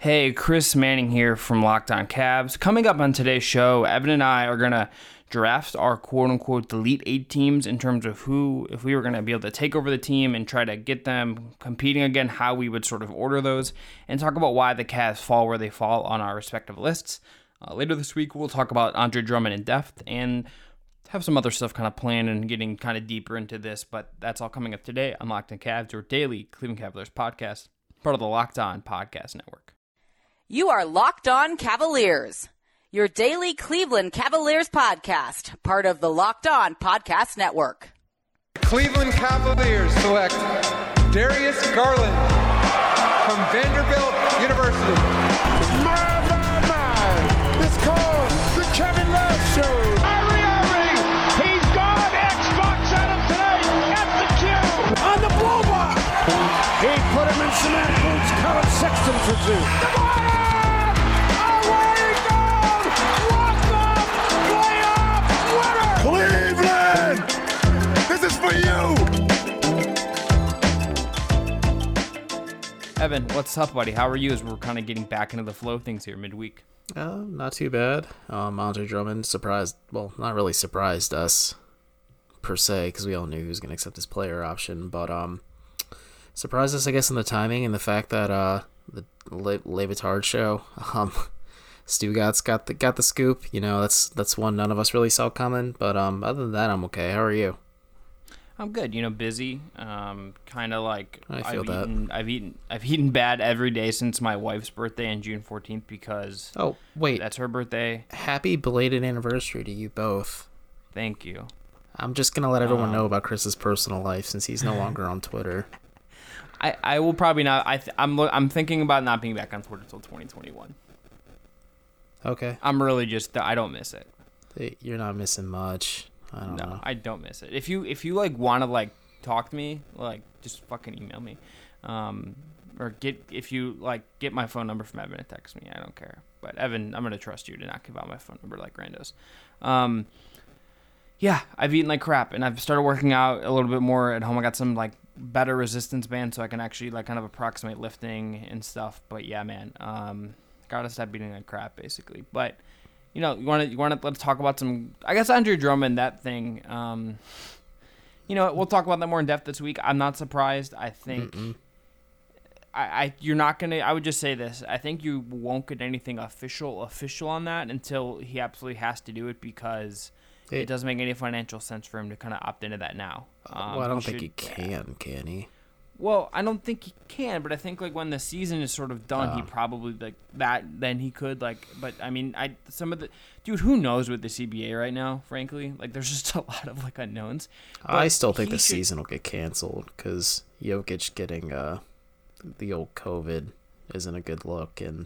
Hey, Chris Manning here from Locked On Cavs. Coming up on today's show, Evan and I are going to draft our quote-unquote Elite 8 teams in terms of who, if we were going to be able to take over the team and try to get them competing again, how we would sort of order those, and talk about why the Cavs fall where they fall on our respective lists. Later this week, we'll talk about Andre Drummond in depth and have some other stuff kind of planned and getting kind of deeper into this, but that's all coming up today on Locked On Cavs, your daily Cleveland Cavaliers podcast, part of the Locked On Podcast Network. You are Locked On Cavaliers, your daily Cleveland Cavaliers podcast, part of the Locked On Podcast Network. Cleveland Cavaliers select Darius Garland from Vanderbilt University. My. It's called the Kevin Love Show. Irving, he's gone. Xbox at him tonight at the Q. On the blow by. He put him in cement boots. Colin Sexton for two. Cleveland! This is for you! Evan, what's up, buddy? How are you as we're kind of getting back into the flow of things here midweek? Not too bad. Andre Drummond surprised, well, not really surprised us, per se, because we all knew he was going to accept his player option, but surprised us, I guess, in the timing and the fact that the Le Batard show, Stugotz got the scoop. You know, that's one none of us really saw coming. But other than that, I'm okay. How are you? I'm good. You know, busy. Kind of like I've eaten bad every day since my wife's birthday on June 14th because that's her birthday. Happy belated anniversary to you both. Thank you. I'm just gonna let everyone know about Chris's personal life since he's no longer on Twitter. I will probably not. I'm thinking about not being back on Twitter until 2021. Okay. I'm really just, I don't miss it. You're not missing much. I don't know. I don't miss it. If you like want to like talk to me, like just fucking email me, or get my phone number from Evan and text me. I don't care. But Evan, I'm gonna trust you to not give out my phone number like randos. Yeah, I've eaten like crap and I've started working out a little bit more at home. I got some like better resistance bands so I can actually like kind of approximate lifting and stuff. But yeah, man. Gotta stop eating like crap, basically. But you know, you want to let's talk about some. I guess Andre Drummond, that thing. You know, we'll talk about that more in depth this week. I'm not surprised. I think you're not gonna. I would just say this. I think you won't get anything official on that until he absolutely has to do it because it doesn't make any financial sense for him to kind of opt into that now. Well, I don't think he can he? Well, I don't think he can, but I think like when the season is sort of done, he probably like that. Then he could like, but I mean, dude, who knows with the CBA right now? Frankly, like there's just a lot of like unknowns. I still think the season will get canceled because Jokic getting the old COVID isn't a good look, and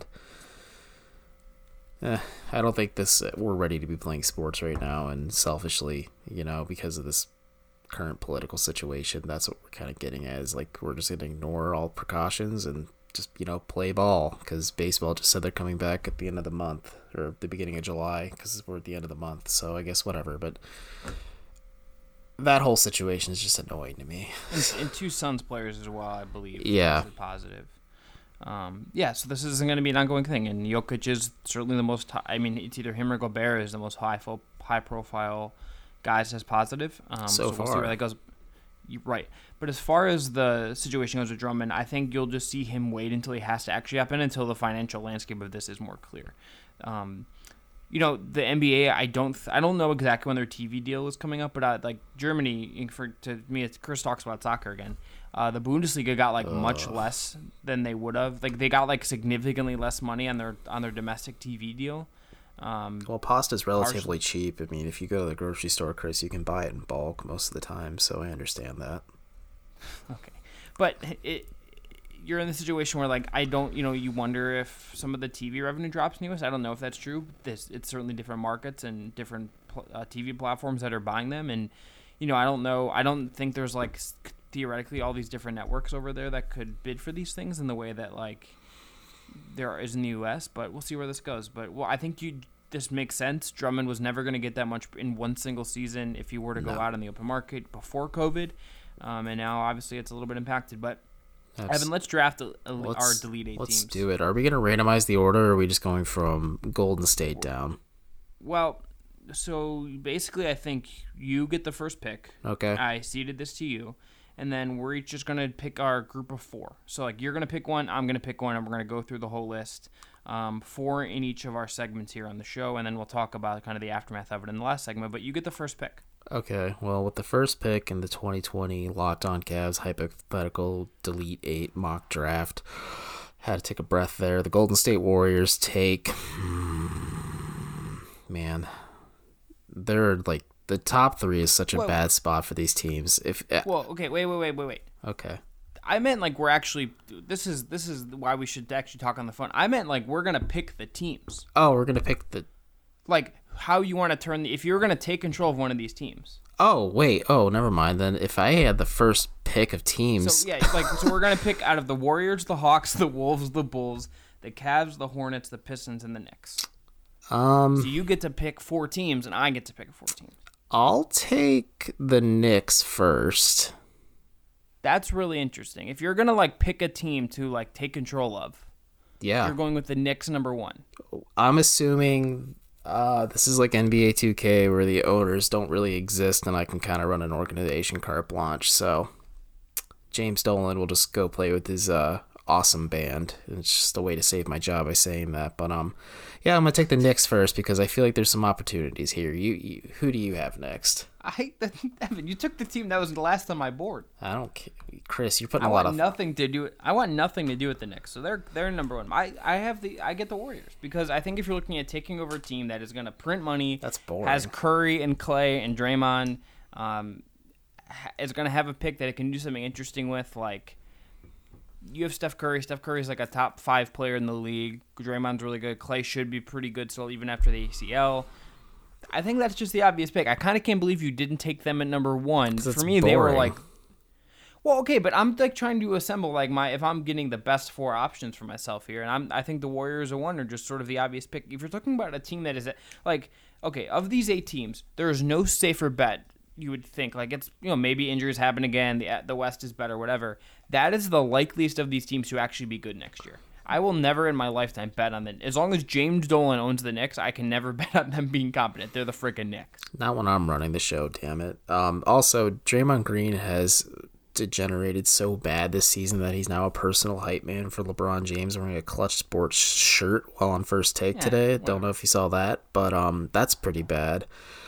I don't think we're ready to be playing sports right now. And selfishly, you know, because of this current political situation, that's what we're kind of getting at, is like we're just going to ignore all precautions and just, you know, play ball because baseball just said they're coming back at the end of the month or the beginning of July because we're at the end of the month, so I guess whatever. But that whole situation is just annoying to me. And two Suns players as well, I believe. Yeah. Positive. So this isn't going to be an ongoing thing, and Jokic is certainly the most. I mean, it's either him or Gobert is the most high profile guys as positive. So we'll see where that goes. Right. But as far as the situation goes with Drummond, I think you'll just see him wait until he has to actually happen until the financial landscape of this is more clear. You know, the NBA, I don't know exactly when their TV deal is coming up, but like Germany, to me, Chris talks about soccer again. The Bundesliga got like much less than they would have. Like they got like significantly less money on their domestic TV deal. Well, pasta's relatively cheap. I mean, if you go to the grocery store, Chris, you can buy it in bulk most of the time, so I understand that. Okay. But you're in the situation where, like, you wonder if some of the TV revenue drops in the U.S. I don't know if that's true. It's certainly different markets and different TV platforms that are buying them. And, you know, I don't know. I don't think there's, like, theoretically all these different networks over there that could bid for these things in the way that, like, there is in the U.S., but we'll see where this goes. But, well, I think this makes sense. Drummond was never going to get that much in one single season if he were to go out in the open market before COVID. And now, obviously, it's a little bit impacted. But Evan, let's draft our Delete 8 Let's teams. do it. Are we going to randomize the order, or are we just going from Golden State down? Well, so basically I think you get the first pick. Okay. I ceded this to you. And then we're each just going to pick our group of 4. So, like, you're going to pick one, I'm going to pick one, and we're going to go through the whole list. 4 in each of our segments here on the show, and then we'll talk about kind of the aftermath of it in the last segment. But you get the first pick. Okay. Well, with the first pick in the 2020 Locked On Cavs Hypothetical Delete 8 mock draft, had to take a breath there. The Golden State Warriors take... Man, they're like... The top 3 is such a bad spot for these teams. Well, okay, wait. Okay. I meant like we're actually this is why we should actually talk on the phone. I meant like we're gonna pick the teams. Oh, we're gonna pick the like how you want to turn if you're gonna take control of one of these teams. Oh wait. Oh, never mind. Then if I had the first pick of teams, so yeah, so we're gonna pick out of the Warriors, the Hawks, the Wolves, the Bulls, the Cavs, the Hornets, the Pistons, and the Knicks. So you get to pick 4 teams, and I get to pick 4 teams. I'll take the Knicks first. That's really interesting. If you're gonna like pick a team to like take control of, you're going with the Knicks number 1. I'm assuming this is like NBA 2K where the owners don't really exist, and I can kind of run an organization carte blanche. So James Dolan will just go play with his awesome band. It's just a way to save my job by saying that. But yeah, I'm gonna take the Knicks first because I feel like there's some opportunities here. Who do you have next? Evan, you took the team that was the last on my board. I don't care. Chris, you're putting I a lot want of nothing to do. I want nothing to do with the Knicks. So they're number 1. I get the Warriors because I think if you're looking at taking over a team that is going to print money, that's boring. Has Curry and Clay and Draymond, is going to have a pick that it can do something interesting with. Like you have Steph Curry. Steph Curry's like a top 5 player in the league. Draymond's really good. Clay should be pretty good still, even after the ACL. I think that's just the obvious pick. I kind of can't believe you didn't take them at number 1. For me, they were like, well, okay, but I'm like trying to assemble like if I'm getting the best 4 options for myself here, and I think the Warriors are 1 are just sort of the obvious pick. If you're talking about a team that is like, okay, of these 8 teams, there is no safer bet. You would think like it's maybe injuries happen again. The West is better, whatever. That is the likeliest of these teams to actually be good next year. I will never in my lifetime bet on them. As long as James Dolan owns the Knicks, I can never bet on them being competent. They're the freaking Knicks. Not when I'm running the show, damn it. Also, Draymond Green has degenerated so bad this season that he's now a personal hype man for LeBron James wearing a Clutch Sports shirt while on First Take today. Whatever. Don't know if you saw that, but that's pretty bad.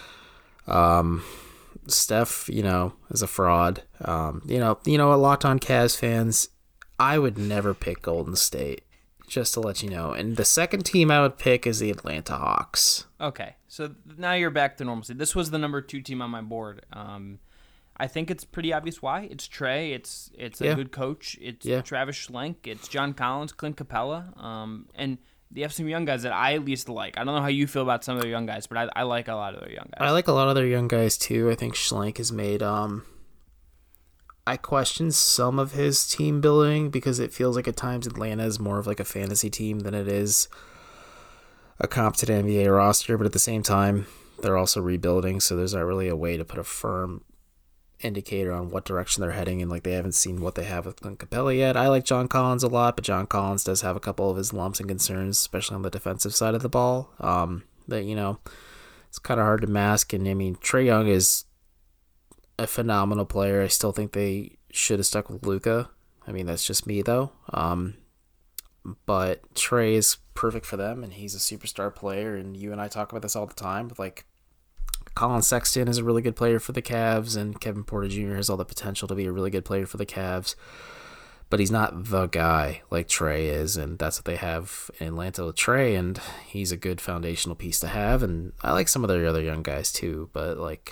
Steph, is a fraud. Locked On Cavs fans, I would never pick Golden State. Just to let you know. And the second team I would pick is the Atlanta Hawks. Okay, so now you're back to normalcy. This was the number 2 team on my board. I think it's pretty obvious why. It's Trey. It's a good coach. It's Travis Schlenk. It's John Collins, Clint Capella. And they have some young guys that I at least like. I don't know how you feel about some of their young guys, but I like a lot of their young guys. I like a lot of their young guys, too. I think Schlenk has made... I question some of his team building because it feels like at times Atlanta is more of like a fantasy team than it is a competent NBA roster. But at the same time, they're also rebuilding, so there's not really a way to put a firm indicator on what direction they're heading in. Like they haven't seen what they have with Clint Capella yet. I like John Collins a lot, but John Collins does have a couple of his lumps and concerns, especially on the defensive side of the ball. That it's kind of hard to mask. And I mean, Trae Young is a phenomenal player. I still think they should have stuck with Luka. I mean, that's just me though. But Trae is perfect for them, and he's a superstar player. And you and I talk about this all the time. But like, Colin Sexton is a really good player for the Cavs, and Kevin Porter Jr. has all the potential to be a really good player for the Cavs. But he's not the guy like Trae is, and that's what they have in Atlanta with Trae, and he's a good foundational piece to have. And I like some of their other young guys too, but like,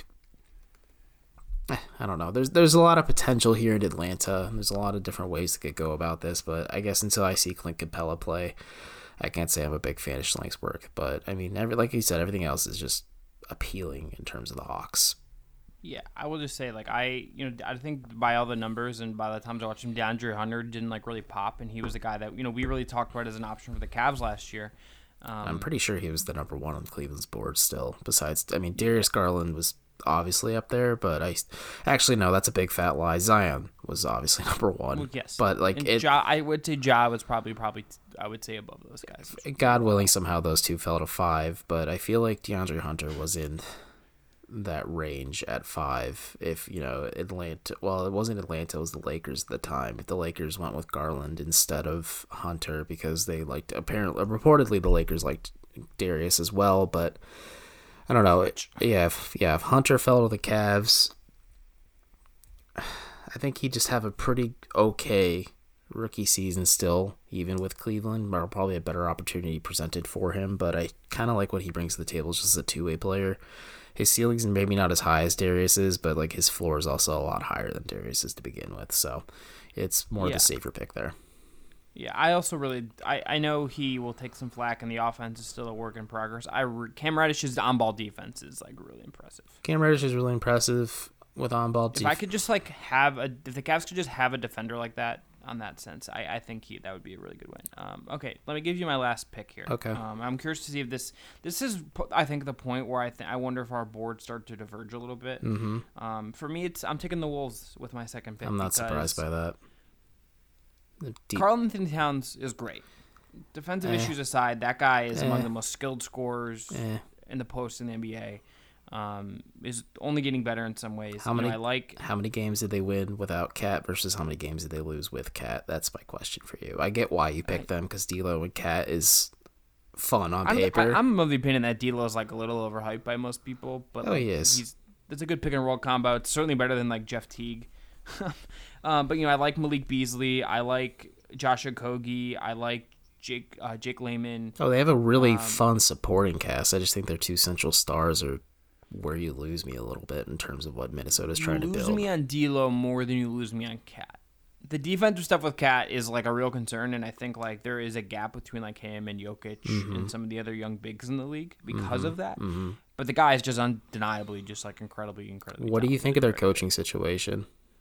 I don't know. There's a lot of potential here in Atlanta. There's a lot of different ways to go about this, but I guess until I see Clint Capella play, I can't say I'm a big fan of Schlenk's work. But I mean, like you said, everything else is just appealing in terms of the Hawks. Yeah, I will just say, like, I think by all the numbers and by the times I watched him, DeAndre Hunter didn't like really pop, and he was a guy that we really talked about as an option for the Cavs last year. I'm pretty sure he was the number 1 on Cleveland's board still. Besides, I mean, Darius Garland was obviously up there, but actually no, that's a big fat lie. Zion was obviously number one. Well, yes, but like I would say Ja was probably I would say above those guys. God willing, somehow those two fell to 5, but I feel like DeAndre Hunter was in that range at 5. If Atlanta, well, it wasn't Atlanta, it was the Lakers at the time. If the Lakers went with Garland instead of Hunter because they liked, reportedly the Lakers liked Darius as well, but I don't know. If Hunter fell to the Cavs, I think he'd just have a pretty okay rookie season still, even with Cleveland. Probably a better opportunity presented for him, but I kind of like what he brings to the table just as a two-way player. His ceiling's maybe not as high as Darius's, but like his floor is also a lot higher than Darius's to begin with, so it's more of a safer pick there. Yeah, I also I know he will take some flack, and the offense is still a work in progress. Cam Reddish's on-ball defense is like really impressive. Cam Reddish is really impressive with on-ball defense. If I could just if the Cavs could just have a defender like that, on that sense, I think that would be a really good win. Okay, let me give you my last pick here. Okay. I'm curious to see if this is, I think, the point where I wonder if our boards start to diverge a little bit. Mm-hmm. For me, I'm taking the Wolves with my second pick. I'm not surprised by that. Karl Anthony Towns is great. Defensive issues aside, that guy is among the most skilled scorers in the post in the NBA. Is only getting better in some ways. How many games did they win without Cat versus how many games did they lose with Cat? That's my question for you. I get why you picked them because D'Lo and Cat is fun on paper. I'm of the opinion that D'Lo is like a little overhyped by most people, but he is. It's a good pick and roll combo. It's certainly better than like Jeff Teague. But I like Malik Beasley. I like Josh Okogie. I like Jake Layman. Oh, they have a really fun supporting cast. I just think their two central stars are where you lose me a little bit in terms of what Minnesota's trying to build. You lose me on D'Lo more than you lose me on Cat. The defensive stuff with Cat is like a real concern, and I think like there is a gap between like him and Jokic and some of the other young bigs in the league because of that. Mm-hmm. But the guy is just undeniably just like incredibly. What do you think of their coaching situation?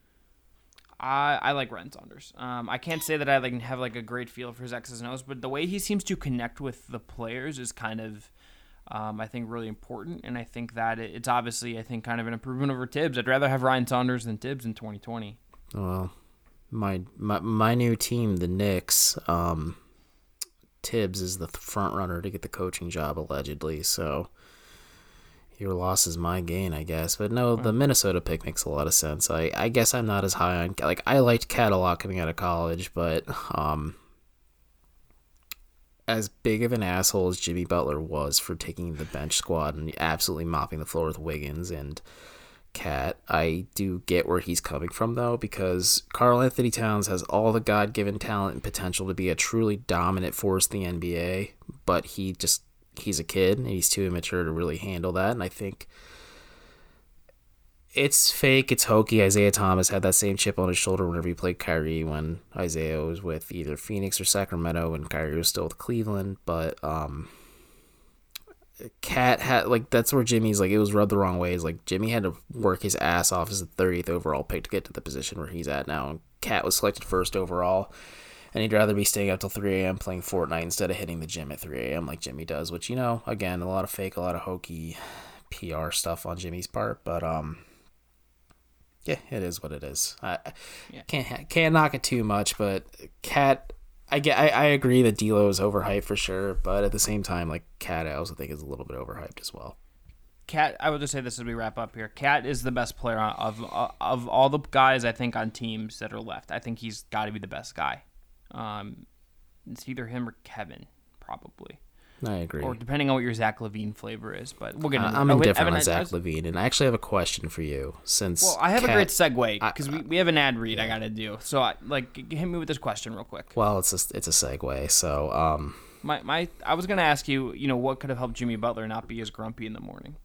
I like Ryan Saunders. I can't say that I have a great feel for his X's and O's, but the way he seems to connect with the players is kind of, I think, really important. And I think that it's obviously, kind of an improvement over Tibbs. I'd rather have Ryan Saunders than Tibbs in 2020. Well, my new team, the Knicks, Tibbs is the front runner to get the coaching job allegedly. So your loss is my gain, I guess. But no, the Minnesota pick makes a lot of sense. I guess I'm not as high on, I liked Cat a lot coming out of college, but as big of an asshole as Jimmy Butler was for taking the bench squad and absolutely mopping the floor with Wiggins and Cat, I do get where he's coming from, though, because Karl Anthony Towns has all the God-given talent and potential to be a truly dominant force in the NBA, but he's a kid and he's too immature to really handle that. And I think it's fake, it's hokey. Isaiah Thomas had that same chip on his shoulder whenever he played Kyrie when Isaiah was with either Phoenix or Sacramento and Kyrie was still with Cleveland. But Cat had, that's where Jimmy's, it was rubbed the wrong way. Jimmy had to work his ass off as the 30th overall pick to get to the position where he's at now. And Cat was selected first overall. And he'd rather be staying up till 3 a.m. playing Fortnite instead of hitting the gym at 3 a.m. like Jimmy does, which, again, a lot of fake, a lot of hokey PR stuff on Jimmy's part. But, yeah, it is what it is. Can't knock it too much, but Cat, I agree that D'Lo is overhyped for sure, but at the same time, Cat, I also think is a little bit overhyped as well. Cat, I will just say this as we wrap up here. Cat is the best player of all the guys, I think, on teams that are left. I think he's got to be the best guy. It's either him or Kevin, probably. I agree. Or depending on what your Zach LaVine flavor is, but we'll get into I'm indifferent on Zach LaVine, and I actually have a question for you. I have a great segue because we have an ad read I got to do. So, hit me with this question real quick. Well, it's a segue. So, I was gonna ask you, what could have helped Jimmy Butler not be as grumpy in the morning?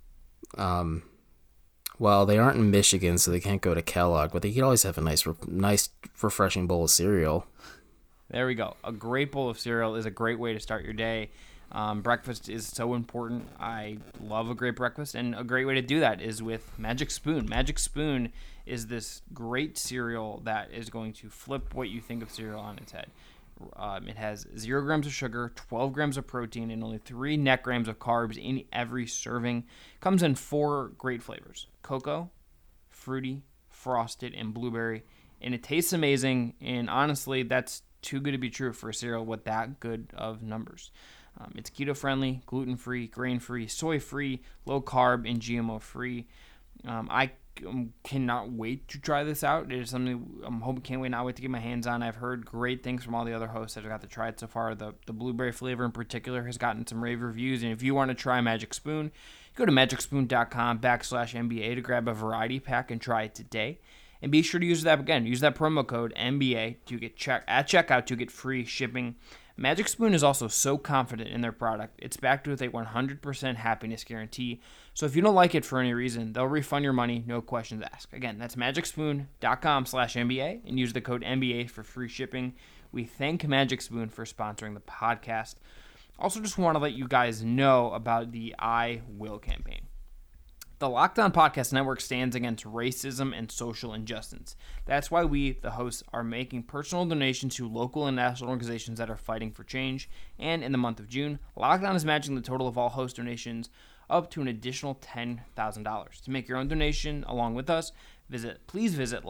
Well, they aren't in Michigan, so they can't go to Kellogg, but they could always have a nice, refreshing bowl of cereal. There we go. A great bowl of cereal is a great way to start your day. Breakfast is so important. I love a great breakfast, and a great way to do that is with Magic Spoon. Magic Spoon is this great cereal that is going to flip what you think of cereal on its head. It has 0 grams of sugar, 12 grams of protein, and only 3 net grams of carbs in every serving. Comes in 4 great flavors: cocoa, fruity, frosted, and blueberry. And it tastes amazing, and honestly, that's too good to be true for a cereal with that good of numbers. It's keto-friendly, gluten-free, grain-free, soy-free, low-carb, and GMO-free. I cannot wait to try this out. It is something can't wait to get my hands on. I've heard great things from all the other hosts that have got to try it so far. The blueberry flavor in particular has gotten some rave reviews. And if you want to try Magic Spoon, go to magicspoon.com/NBA to grab a variety pack and try it today. And be sure to use that promo code NBA to get at checkout to get free shipping. Magic Spoon is also so confident in their product, it's backed with a 100% happiness guarantee. So if you don't like it for any reason, they'll refund your money, no questions asked. Again, that's magicspoon.com/NBA and use the code NBA for free shipping. We thank Magic Spoon for sponsoring the podcast. Also, just want to let you guys know about the I Will campaign. The Locked On Podcast Network stands against racism and social injustice. That's why we, the hosts, are making personal donations to local and national organizations that are fighting for change. And in the month of June, Locked On is matching the total of all host donations up to an additional $10,000. To make your own donation along with us, please visit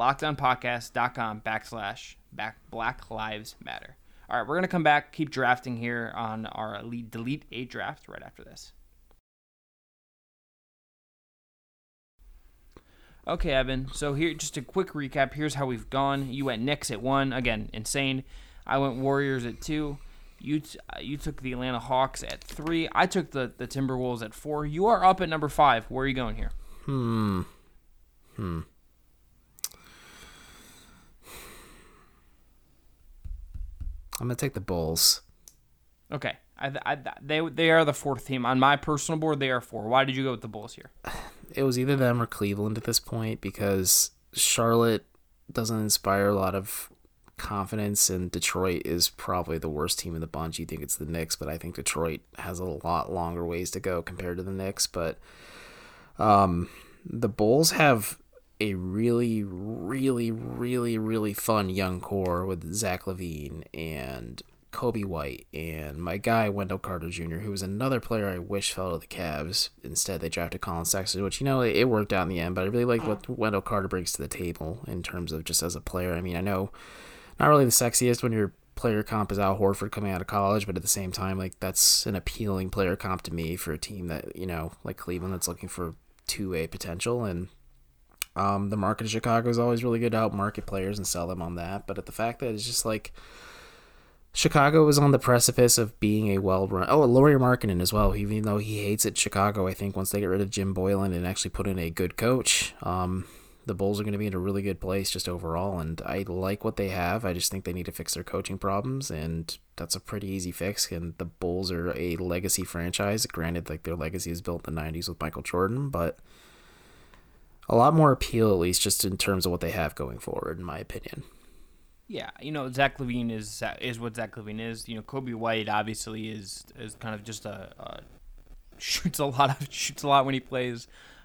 lockedonpodcast.com/Black Lives Matter. All right, we're going to come back, keep drafting here on our Elite Delete 8 draft right after this. Okay, Evan, so here, just a quick recap. Here's how we've gone. You went Knicks at 1. Again, insane. I went Warriors at 2. You took the Atlanta Hawks at 3. I took the Timberwolves at 4. You are up at number 5. Where are you going here? I'm going to take the Bulls. Okay. They are the 4th team. On my personal board, they are 4. Why did you go with the Bulls here? It was either them or Cleveland at this point because Charlotte doesn't inspire a lot of confidence, and Detroit is probably the worst team in the bunch. You think it's the Knicks, but I think Detroit has a lot longer ways to go compared to the Knicks. But the Bulls have a really, really, really, really fun young core with Zach LaVine and Kobe White and my guy Wendell Carter Jr., who was another player I wish fell to the Cavs. Instead, they drafted Colin Sexton, which, it worked out in the end, but I really like what Wendell Carter brings to the table in terms of just as a player. I mean, I know not really the sexiest when your player comp is Al Horford coming out of college, but at the same time, that's an appealing player comp to me for a team that, like Cleveland, that's looking for 2A potential. And the market of Chicago is always really good to outmarket players and sell them on that. But at the fact that it's just Chicago is on the precipice of being a well-run... Oh, Lauri Markkanen as well. Even though he hates it, Chicago, I think once they get rid of Jim Boylan and actually put in a good coach, the Bulls are going to be in a really good place just overall, and I like what they have. I just think they need to fix their coaching problems, and that's a pretty easy fix, and the Bulls are a legacy franchise. Granted, their legacy is built in the 90s with Michael Jordan, but a lot more appeal, at least, just in terms of what they have going forward, in my opinion. Yeah, Zach LaVine is what Zach LaVine is. Kobe White obviously is kind of just shoots a lot when he plays.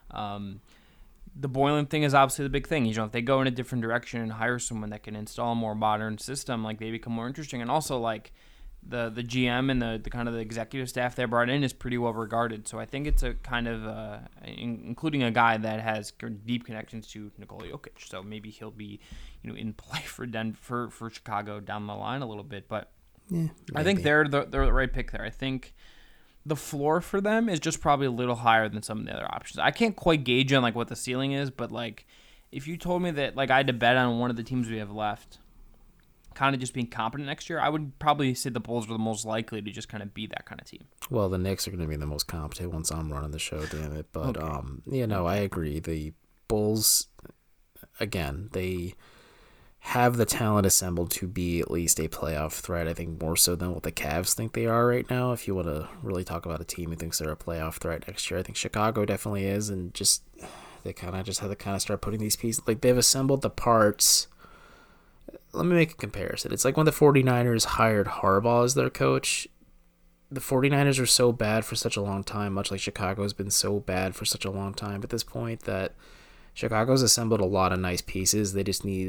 The Boylan thing is obviously the big thing. If they go in a different direction and hire someone that can install a more modern system, they become more interesting. And also the GM and the kind of the executive staff they brought in is pretty well regarded. So I think it's a kind of including a guy that has deep connections to Nikola Jokic. So maybe he'll be in play for Chicago down the line a little bit. But yeah, I think they're the right pick there. I think the floor for them is just probably a little higher than some of the other options. I can't quite gauge on what the ceiling is, but if you told me that I had to bet on one of the teams we have left kind of just being competent next year, I would probably say the Bulls are the most likely to just kind of be that kind of team. Well, the Knicks are going to be the most competent once I'm running the show, damn it. But, okay. I agree. The Bulls, again, they have the talent assembled to be at least a playoff threat. I think more so than what the Cavs think they are right now. If you want to really talk about a team who thinks they're a playoff threat next year, I think Chicago definitely is. And just they kind of just have to start putting these pieces. They've assembled the parts. Let me make a comparison. It's like when the 49ers hired Harbaugh as their coach. The 49ers are so bad for such a long time, much like Chicago's been so bad for such a long time at this point, that Chicago's assembled a lot of nice pieces. They just need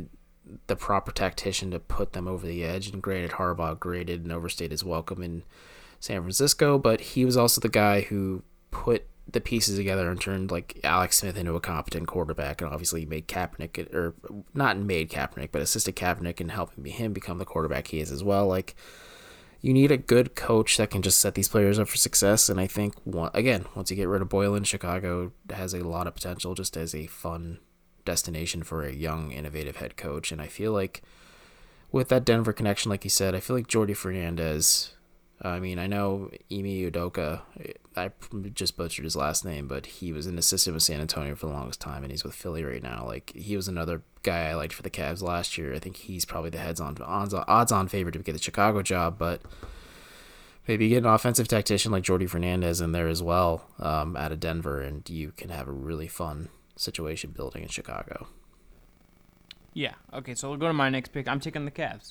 the proper tactician to put them over the edge. And granted, Harbaugh graded and overstayed his welcome in San Francisco, but he was also the guy who put the pieces together and turned like Alex Smith into a competent quarterback, and obviously made Kaepernick, or not made Kaepernick, but assisted Kaepernick in helping him become the quarterback he is as well. Like, you need a good coach that can just set these players up for success. And I think, once you get rid of Boylan, Chicago has a lot of potential just as a fun destination for a young, innovative head coach. And I feel like with that Denver connection, like you said, I feel like Jordi Fernandez, I mean, I know Ime Udoka, I just butchered his last name, but he was in the system with San Antonio for the longest time, and he's with Philly right now. Like, he was another guy I liked for the Cavs last year. I think he's probably the odds-on favorite to get the Chicago job, but maybe get an offensive tactician like Jordi Fernandez in there as well, out of Denver, and you can have a really fun situation building in Chicago. Yeah. Okay, so we'll go to my next pick. I'm taking the Cavs.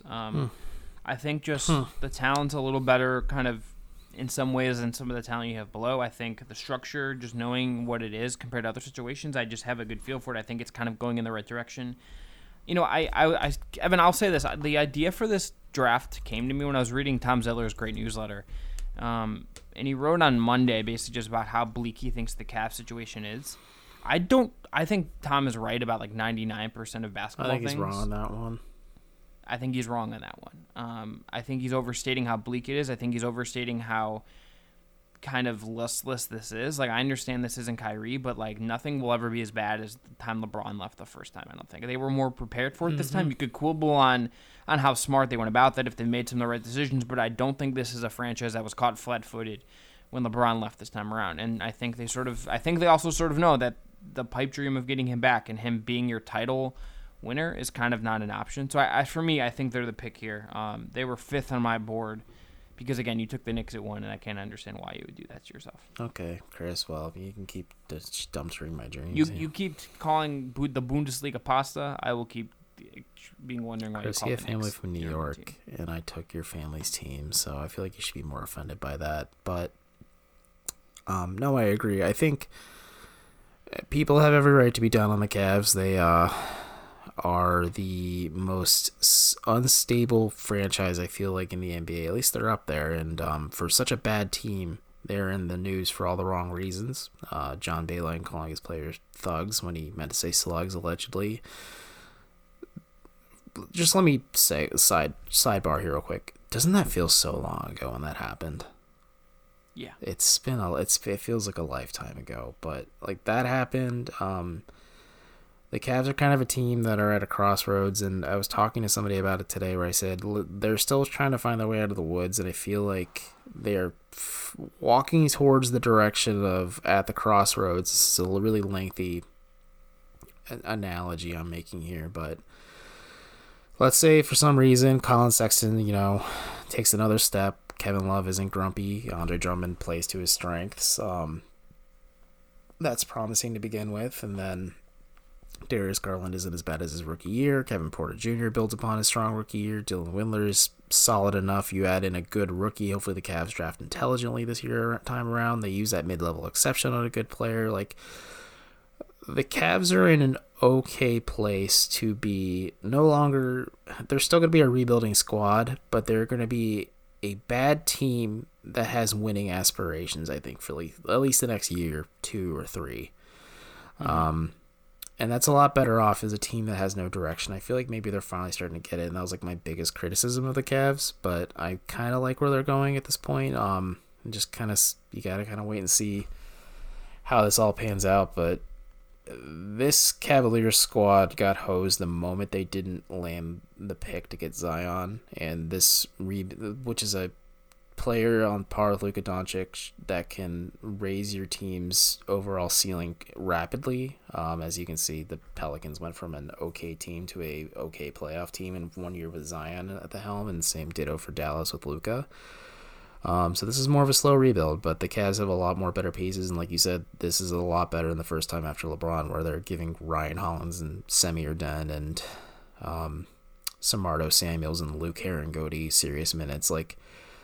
I think just the talent's a little better kind of in some ways than some of the talent you have below. I think the structure, just knowing what it is compared to other situations, I just have a good feel for it. I think it's kind of going in the right direction. You know, Evan, I'll say this. The idea for this draft came to me when I was reading Tom Zeller's great newsletter. And he wrote on Monday basically just about how bleak he thinks the Cavs situation is. I think Tom is right about like 99% of basketball things. I think he's wrong on that one. I think he's wrong on that one. I think he's overstating how bleak it is. I think he's overstating how kind of listless this is. Like, I understand this isn't Kyrie, but like nothing will ever be as bad as the time LeBron left the first time. I don't think they were more prepared for it this time. You could quibble on how smart they went about that, if they made some of the right decisions, but I don't think this is a franchise that was caught flat-footed when LeBron left this time around. And I think they also sort of know that the pipe dream of getting him back and him being your title winner is kind of not an option. So for me, I think they're the pick here. They were 5th on my board because, again, you took the Knicks at 1, and I can't understand why you would do that to yourself. Okay, Chris, well, you can keep dumpstering my dreams. You keep calling the Bundesliga pasta. I will keep wondering why Chris, you call you the have family Knicks from New York, and I took your family's team, so I feel like you should be more offended by that. But, no, I agree. I think people have every right to be down on the Cavs. They are the most unstable franchise, I feel like, in the NBA. At least they're up there. And for such a bad team, they're in the news for all the wrong reasons. John Beilein calling his players thugs when he meant to say slugs, allegedly. Just let me say sidebar here real quick. Doesn't that feel so long ago when that happened? Yeah. It feels like a lifetime ago, but like that happened. The Cavs are kind of a team that are at a crossroads, and I was talking to somebody about it today where I said they're still trying to find their way out of the woods, and I feel like they're walking towards the direction of at the crossroads. It's a really lengthy analogy I'm making here, but let's say for some reason Colin Sexton, takes another step. Kevin Love isn't grumpy. Andre Drummond plays to his strengths. That's promising to begin with, and then Darius Garland isn't as bad as his rookie year. Kevin Porter Jr. builds upon his strong rookie year. Dylan Windler is solid enough. You add in a good rookie. Hopefully the Cavs draft intelligently this time around. They use that mid-level exception on a good player. Like, the Cavs are in an okay place to be no longer... They're still going to be a rebuilding squad, but they're going to be a bad team that has winning aspirations, I think, for at least the next year, 2 or 3. And that's a lot better off as a team that has no direction. I feel like maybe they're finally starting to get it, and that was like my biggest criticism of the Cavs, but I kind of like where they're going at this point. Just kind of, you got to kind of wait and see how this all pans out, but this Cavaliers squad got hosed the moment they didn't land the pick to get Zion, and which is a player on par with Luka Doncic that can raise your team's overall ceiling rapidly. As you can see, the Pelicans went from an okay team to a okay playoff team in 1 year with Zion at the helm, and same ditto for Dallas with Luka. So this is more of a slow rebuild, but the Cavs have a lot more better pieces, and like you said, this is a lot better than the first time after LeBron, where they're giving Ryan Hollins and Semi Oden and Samardo Samuels and Luke Herringody serious minutes. Like,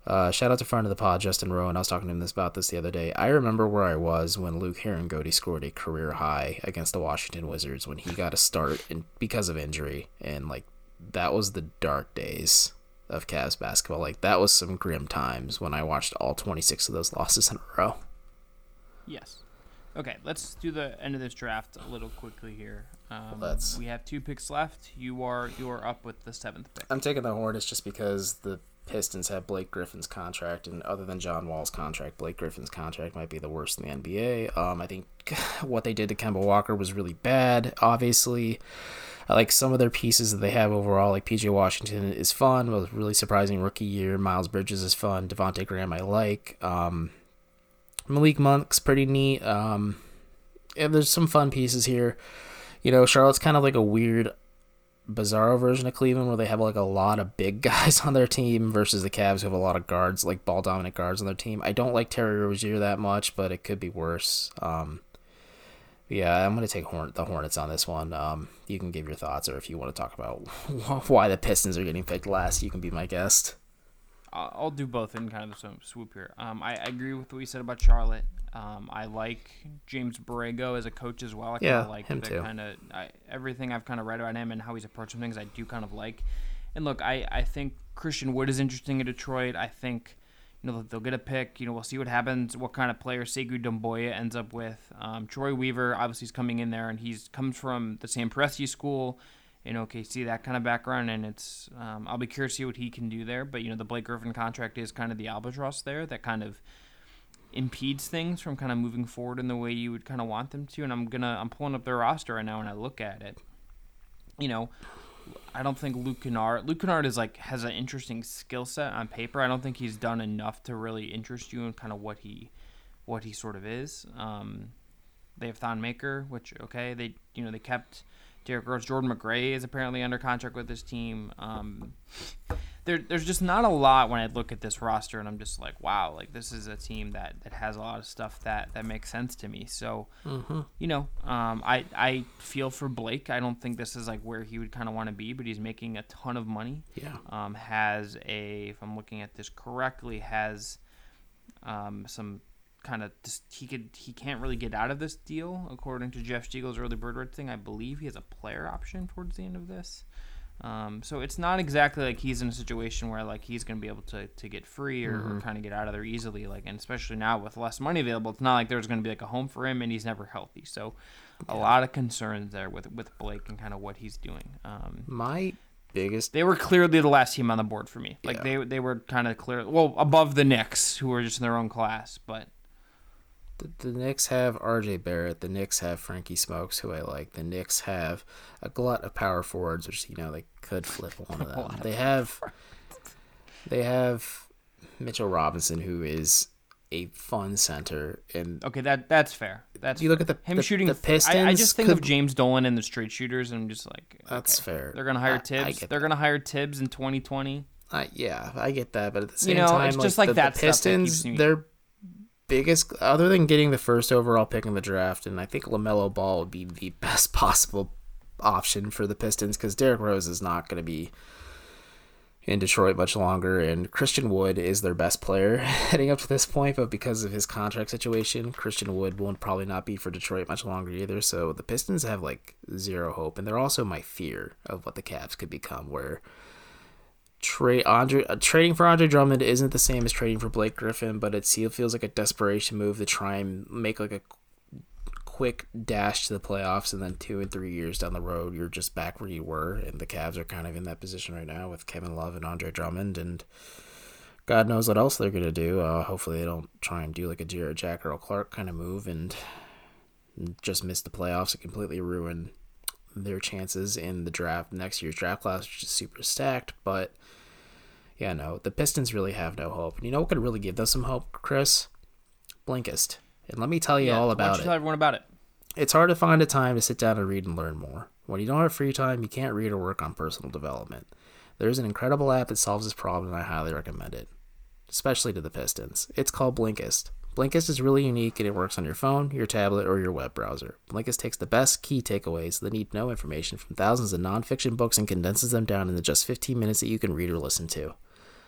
Shout out to friend of the pod, Justin Rowan. I was talking to him about this the other day. I remember where I was when Luke Herringody scored a career high against the Washington Wizards when he got a start because of injury. And, like, that was the dark days of Cavs basketball. Like, that was some grim times when I watched all 26 of those losses in a row. Yes. Okay, let's do the end of this draft a little quickly here. We have 2 picks left. You are up with the 7th pick. I'm taking the Hornets just because the Pistons have Blake Griffin's contract, and other than John Wall's contract, Blake Griffin's contract might be the worst in the NBA. I think what they did to Kemba Walker was really bad, obviously. I like some of their pieces that they have overall, like PJ Washington is fun, was really surprising rookie year. Miles Bridges is fun. Devontae Graham I like. Malik Monk's pretty neat. And there's some fun pieces here. You know, Charlotte's kind of like a weird bizarro version of Cleveland where they have like a lot of big guys on their team versus the Cavs who have a lot of guards, like ball dominant guards on their team. I don't like Terry Rozier that much, but it could be worse. Yeah, I'm going to take the Hornets on this one. You can give your thoughts, or if you want to talk about why the Pistons are getting picked last, you can be my guest. I'll do both in kind of the swoop here. I agree with what you said about Charlotte. I like James Borrego as a coach as well. I kind of like him too. Everything I've kind of read about him and how he's approaching things, I do kind of like. And look, I think Christian Wood is interesting in Detroit. I think they'll get a pick. We'll see what happens, what kind of player Sekou Doumbouya ends up with. Troy Weaver, obviously, is coming in there, and comes from the Sam Presti school in OKC, that kind of background, and it's I'll be curious to see what he can do there. But the Blake Griffin contract is kind of the albatross there that kind of impedes things from kind of moving forward in the way you would kind of want them to. And I'm pulling up their roster right now and I look at it. I don't think Luke Kennard is has an interesting skill set on paper. I don't think he's done enough to really interest you in kind of what he sort of is. They have Thon Maker, which they kept Derrick Rose. Jordan McRae is apparently under contract with this team. There's just not a lot when I look at this roster, and I'm just like, wow, this is a team that has a lot of stuff that makes sense to me. So, I feel for Blake. I don't think this is where he would kind of want to be, but he's making a ton of money. Yeah. If I'm looking at this correctly, has some kind of he can't really get out of this deal according to Jeff Stiegel's early bird rate thing. I believe he has a player option towards the end of this. So it's not exactly like he's in a situation where he's going to be able to get free or kind of get out of there easily. And especially now with less money available, it's not like there's going to be a home for him, and he's never healthy. So a lot of concerns there with Blake and kind of what he's doing. They were clearly the last team on the board for me. They were kind of clear, above the Knicks, who were just in their own class, but. The Knicks have R.J. Barrett. The Knicks have Frankie Smokes, who I like. The Knicks have a glut of power forwards, which they could flip one of them. They have Mitchell Robinson, who is a fun center. And that's fair. You look at him shooting. The Pistons. I just think of James Dolan and the straight shooters, and I'm just like, that's fair. They're gonna hire Tibbs. They're gonna hire Tibbs in 2020. Yeah, I get that, but at the same time, it's just the Pistons, they're biggest, other than getting the first overall pick in the draft, and I think LaMelo Ball would be the best possible option for the Pistons because Derrick Rose is not going to be in Detroit much longer, and Christian Wood is their best player heading up to this point, but because of his contract situation, Christian Wood will probably not be for Detroit much longer either, so the Pistons have zero hope, and they're also my fear of what the Cavs could become, where trading for Andre Drummond isn't the same as trading for Blake Griffin, but it still feels like a desperation move to try and make a quick dash to the playoffs, and then 2 and 3 years down the road, you're just back where you were, and the Cavs are kind of in that position right now with Kevin Love and Andre Drummond, and God knows what else they're going to do. Hopefully they don't try and do a Jarrett Jack, Earl Clark kind of move and just miss the playoffs and completely ruin their chances in the draft, next year's draft class, which is super stacked. But yeah, no, the Pistons really have no hope. And you know what could really give them some hope, Chris? Blinkist. And let me tell you all about it. Why don't you tell everyone about it? It's hard to find a time to sit down and read and learn more. When you don't have free time, you can't read or work on personal development. There's an incredible app that solves this problem, and I highly recommend it, especially to the Pistons. It's called Blinkist. Blinkist is really unique, and it works on your phone, your tablet, or your web browser. Blinkist takes the best key takeaways, the need-to-know information from thousands of nonfiction books and condenses them down into just 15 minutes that you can read or listen to.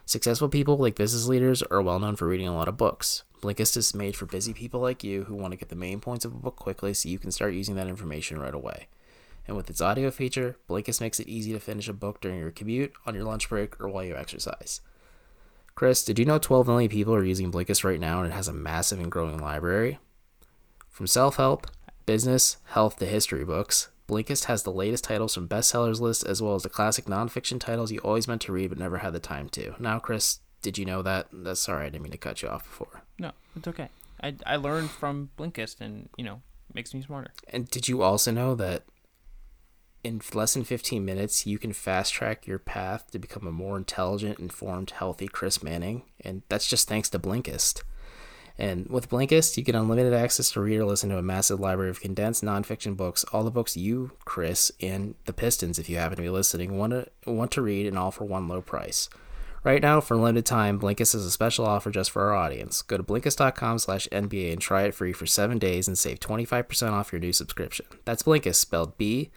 Successful people, like business leaders, are well known for reading a lot of books. Blinkist is made for busy people like you who want to get the main points of a book quickly so you can start using that information right away. And with its audio feature, Blinkist makes it easy to finish a book during your commute, on your lunch break, or while you exercise. Chris, did you know 12 million people are using Blinkist right now and it has a massive and growing library? From self-help, business, health to history books, Blinkist has the latest titles from bestsellers lists as well as the classic nonfiction titles you always meant to read but never had the time to. Now, Chris, did you know that? That's sorry, I didn't mean to cut you off before. No, it's okay. I learned from Blinkist and, it makes me smarter. And did you also know that in less than 15 minutes, you can fast track your path to become a more intelligent, informed, healthy Chris Manning? And that's just thanks to Blinkist. And with Blinkist, you get unlimited access to read or listen to a massive library of condensed nonfiction books, all the books you, Chris, and the Pistons, if you happen to be listening, want to read, and all for one low price. Right now, for a limited time, Blinkist has a special offer just for our audience. Go to Blinkist.com/NBA and try it free for 7 days and save 25% off your new subscription. That's Blinkist, spelled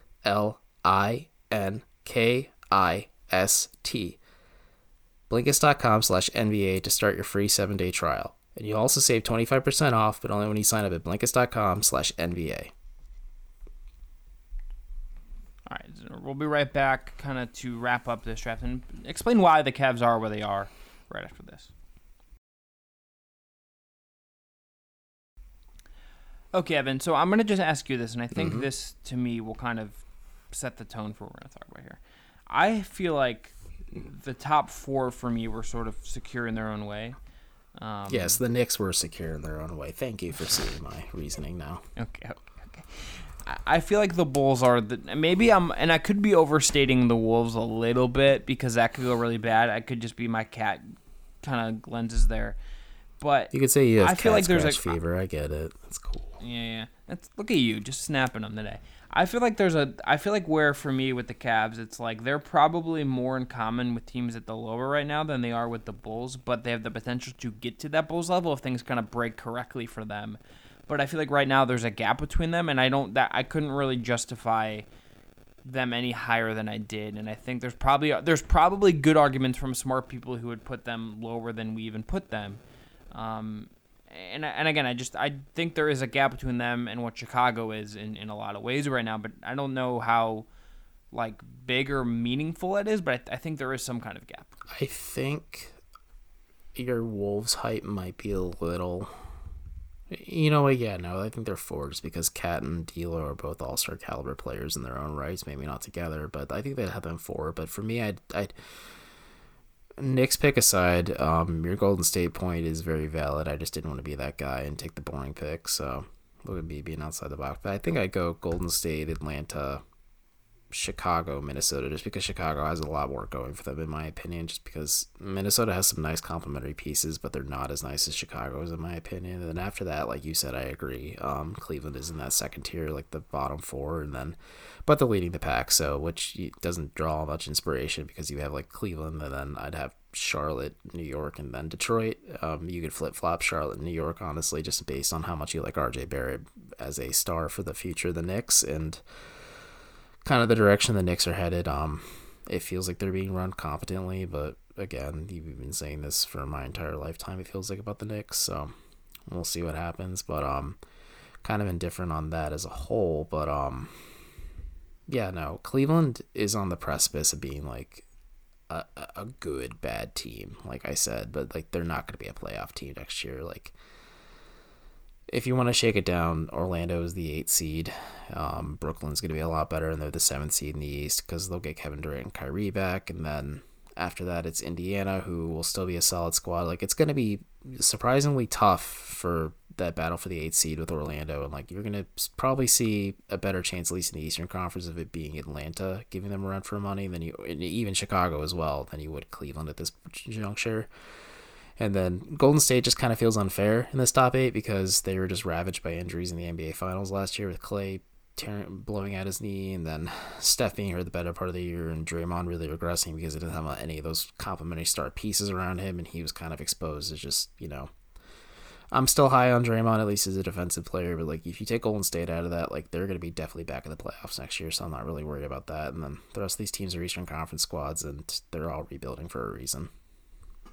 BLINKIST. Blinkist.com/NBA to start your free 7-day trial. And you'll also save 25% off, but only when you sign up at Blinkist.com/NBA. All right, so we'll be right back kind of to wrap up this draft and explain why the Cavs are where they are right after this. Okay, Evan, so I'm going to just ask you this, and I think this, to me, will kind of set the tone for what we're going to talk about here. I feel like the top four for me were sort of secure in their own way. Yes, the Knicks were secure in their own way. Thank you for seeing my reasoning now. Okay. I feel like the Bulls are and I could be overstating the Wolves a little bit because that could go really bad. I could just be my cat kind of lenses there. But you could say you have cat there's fever. I get it. That's cool. Yeah. Look at you, just snapping them today. I feel like where for me with the Cavs, it's like they're probably more in common with teams at the lower right now than they are with the Bulls, but they have the potential to get to that Bulls level if things kind of break correctly for them. But I feel like right now there's a gap between them, and I couldn't really justify them any higher than I did. And I think there's probably good arguments from smart people who would put them lower than we even put them. And again, I think there is a gap between them and what Chicago is in a lot of ways right now, but I don't know how big or meaningful it is, but I think there is some kind of gap. I think your Wolves hype might be a little, I think they're forwards because Cat and D'Lo are both all-star caliber players in their own rights, maybe not together, but I think they'd have them forward. But for me, I'd Knicks pick aside, your Golden State point is very valid. I just didn't want to be that guy and take the boring pick, so look at me being outside the box. But I think I'd go Golden State, Atlanta, Chicago, Minnesota, just because Chicago has a lot more going for them, in my opinion, just because Minnesota has some nice complementary pieces, but they're not as nice as Chicago's, in my opinion. And then after that, like you said, I agree. Cleveland is in that second tier, like the bottom four, but they're leading the pack, so which doesn't draw much inspiration because you have like Cleveland, and then I'd have Charlotte, New York, and then Detroit. You could flip-flop Charlotte and New York, honestly, just based on how much you like RJ Barrett as a star for the future of the Knicks, and kind of the direction the Knicks are headed. It feels like they're being run competently, but again, you've been saying this for my entire lifetime, it feels like, about the Knicks, so we'll see what happens, but kind of indifferent on that as a whole, but Cleveland is on the precipice of being like a good bad team, like I said, but like they're not going to be a playoff team next year. Like, if you want to shake it down, Orlando is the 8th seed. Brooklyn's going to be a lot better, and they're the 7th seed in the East because they'll get Kevin Durant and Kyrie back. And then after that, it's Indiana, who will still be a solid squad. Like, it's going to be surprisingly tough for that battle for the 8th seed with Orlando. And, like, you're going to probably see a better chance, at least in the Eastern Conference, of it being Atlanta giving them a run for money, and even Chicago as well, than you would Cleveland at this juncture. And then Golden State just kind of feels unfair in this top 8 because they were just ravaged by injuries in the NBA Finals last year, with Clay blowing out his knee, and then Steph being hurt the better part of the year, and Draymond really regressing because he didn't have any of those complementary star pieces around him, and he was kind of exposed as just, I'm still high on Draymond, at least as a defensive player, but like if you take Golden State out of that, like they're going to be definitely back in the playoffs next year, so I'm not really worried about that. And then the rest of these teams are Eastern Conference squads, and they're all rebuilding for a reason.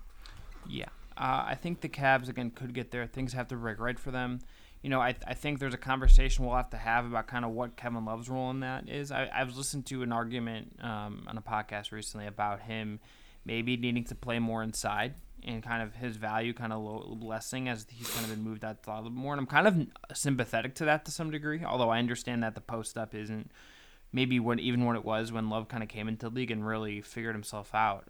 Yeah. I think the Cavs, again, could get there. Things have to break right for them. You know, I think there's a conversation we'll have to have about kind of what Kevin Love's role in that is. I was listening to an argument on a podcast recently about him maybe needing to play more inside and kind of his value kind of lessening as he's kind of been moved out a little bit more. And I'm kind of sympathetic to that to some degree, although I understand that the post-up isn't maybe what it was when Love kind of came into the league and really figured himself out.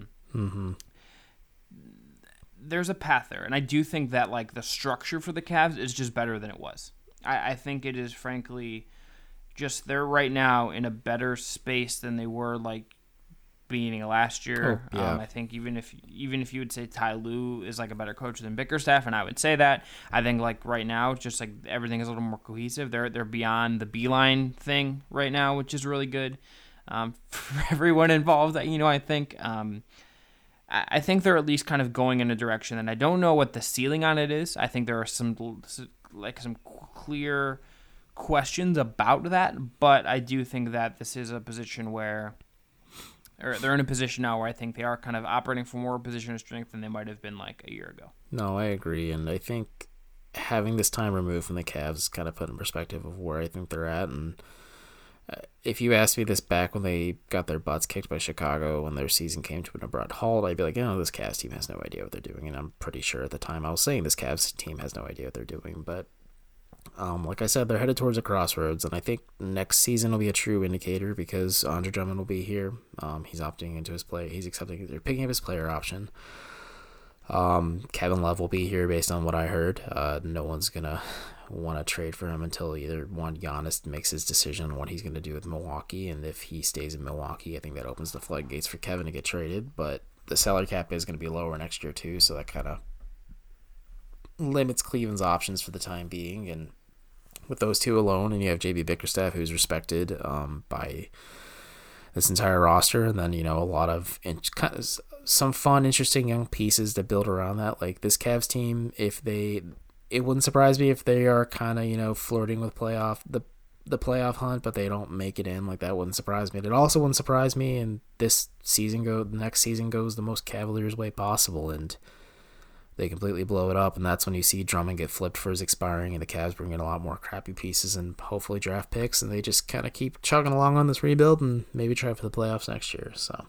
There's a path there, and I do think that like the structure for the Cavs is just better than it was. I think it is frankly just they're right now in a better space than they were like beginning of last year. Oh, yeah. I think even if you would say Ty Lue is like a better coach than Bickerstaff, and I would say that, I think like right now just like everything is a little more cohesive. They're beyond the beeline thing right now, which is really good for everyone involved. I think. I think they're at least kind of going in a direction, and I don't know what the ceiling on it is. I think there are some clear questions about that, but I do think that this is a position where, or they're in a position now where I think they are kind of operating from more position of strength than they might have been like a year ago. No, I agree, and I think having this time removed from the Cavs kind of put in perspective of where I think they're at, and if you asked me this back when they got their butts kicked by Chicago when their season came to an abrupt halt, I'd be like, this Cavs team has no idea what they're doing. And I'm pretty sure at the time I was saying this Cavs team has no idea what they're doing. But like I said, they're headed towards a crossroads. And I think next season will be a true indicator because Andre Drummond will be here. He's opting into his play. He's accepting. They're picking up his player option. Kevin Love will be here based on what I heard. No one's going to want to trade for him until either Giannis makes his decision on what he's going to do with Milwaukee, and if he stays in Milwaukee, I think that opens the floodgates for Kevin to get traded. But the salary cap is going to be lower next year too, so that kind of limits Cleveland's options for the time being. And with those two alone, and you have JB Bickerstaff, who's respected by this entire roster, and then a lot of kind of some fun, interesting young pieces to build around that. Like this Cavs team, it wouldn't surprise me if they are kind of, flirting with the playoff hunt, but they don't make it in. Like that wouldn't surprise me. It also wouldn't surprise me, and the next season goes the most Cavaliers way possible, and they completely blow it up, and that's when you see Drummond get flipped for his expiring, and the Cavs bring in a lot more crappy pieces and hopefully draft picks, and they just kind of keep chugging along on this rebuild and maybe try for the playoffs next year. So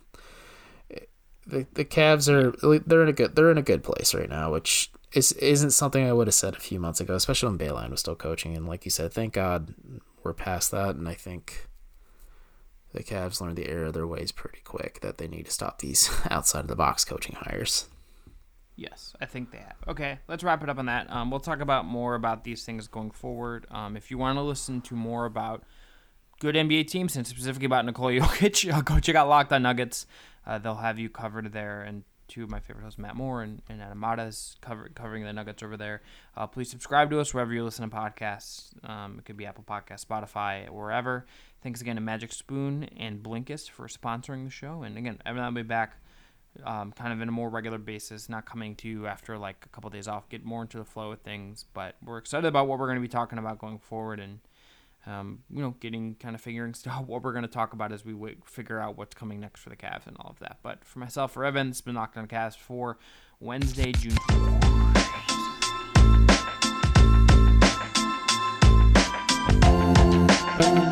the Cavs they're in a good place right now, which isn't something I would have said a few months ago, especially when Beilein was still coaching. And like you said, thank God we're past that. And I think the Cavs learned the error of their ways pretty quick, that they need to stop these outside of the box coaching hires. Yes, I think they have. Okay, let's wrap it up on that. We'll talk about more about these things going forward. If you want to listen to more about good NBA teams and specifically about Nikola Jokic, go check out Locked On Nuggets. They'll have you covered there, and two of my favorite hosts, Matt Moore and Adam Matas, covering the Nuggets over there. Please subscribe to us wherever you listen to podcasts. It could be Apple Podcasts, Spotify, wherever. Thanks again to Magic Spoon and Blinkist for sponsoring the show. And again, Evan and I'll be back kind of in a more regular basis, not coming to you after like a couple of days off, get more into the flow of things. But we're excited about what we're going to be talking about going forward, and figuring out what we're going to talk about as we figure out what's coming next for the Cavs and all of that. But for myself, for Evan, it's been Locked On Cavs for Wednesday, June 4th.